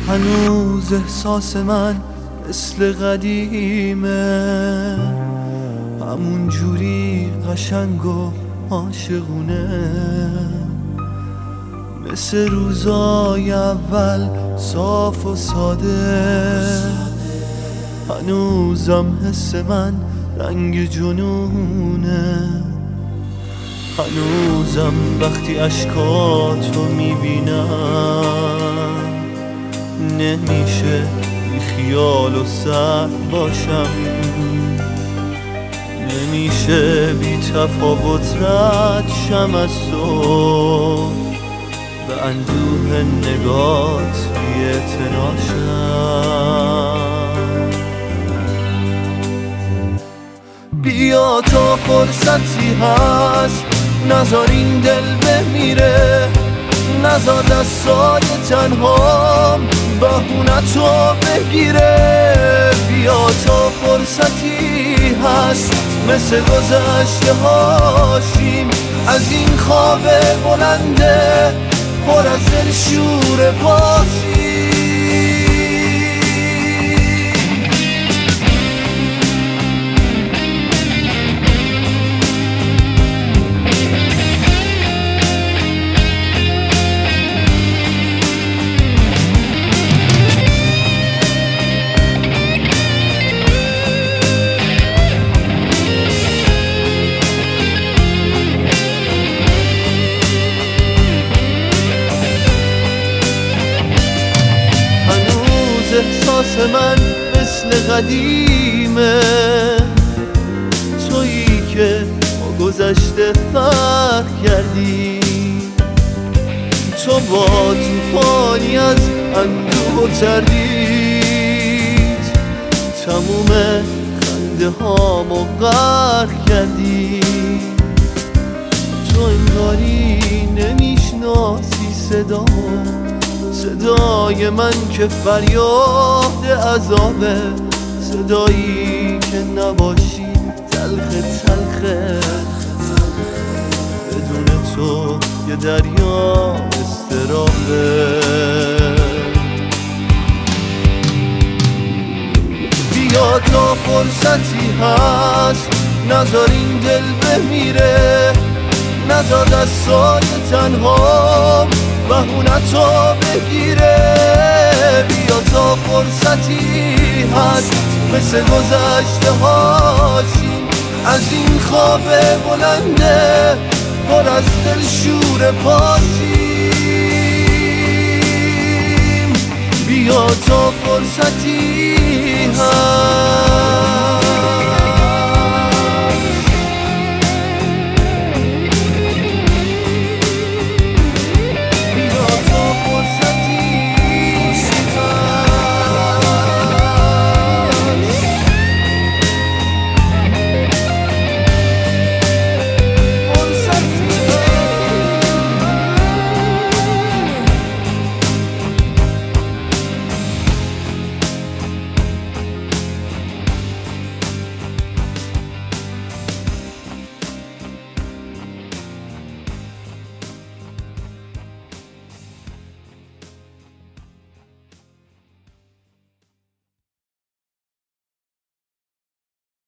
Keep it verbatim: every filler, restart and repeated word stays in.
هنوز احساس من مثل قدیمه، همون جوری قشنگ و عاشقونه، مثل روزای اول صاف و ساده. هنوزم حس من رنگ جنونه، هنوزم وقتی اشکاتو میبینم نمیشه بی خیال و سر باشم، نمیشه بی تفاوت رد شم از تو، به اندوه نگات بی اعتناشم. بیا تا فرصتی هست نذار این دل بمیره، نذار دستای تنهام بهونتو بگیره. بیا تا فرصتی هست مثل گذشته هاشیم از این خواب بلنده پر از دل شور باشیم. احساس من مثل قدیمه، تویی که با گذشته فرق کردی، تو با توفانی از اندوه و تردید تموم خنده هامو غرق کردی. تو انگاری نمیشناسی صدا، صدای من که فریاد عذابه، صدایی که نباشی تلخ تلخه، بدون تو یه دریا استرابه. بیا تا فرصتی هست نذار این دل بمیره، نذار دستای تنها بهونتو بگیره. بیا تا فرصتی هست مثل گذشته هاشیم از این خواب بلنده پر از دل شور پاشیم. بیا تا فرصتی هست